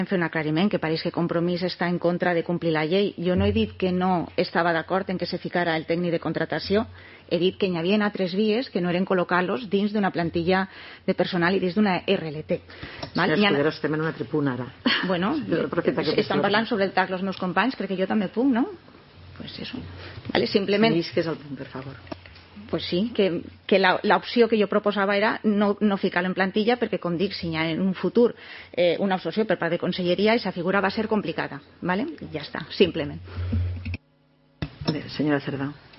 fer un aclariment, que pareix que Compromís està en contra de complir la llei. Jo no he dit que no estava d'acord en que se ficara el tècnic de contratació, he dit que hi havia altres vies que no eren col·locar-los dins d'una plantilla de personal i dins d'una RLT. Senyora Escudero, estem en una tribuna ara. Bueno, estan parlant sobre el TAC els meus companys, crec que jo també puc, no? Pues eso. Vale, simplement... Sí, que és el punt, per favor. Pues sí, que l'opció que jo proposava era no ficar-lo en plantilla perquè, com dic, si hi ha en un futur una absorció per part de Conselleria, aquesta figura va ser complicada, ¿vale? I ja està, simplement. Bé, senyora Cerdà.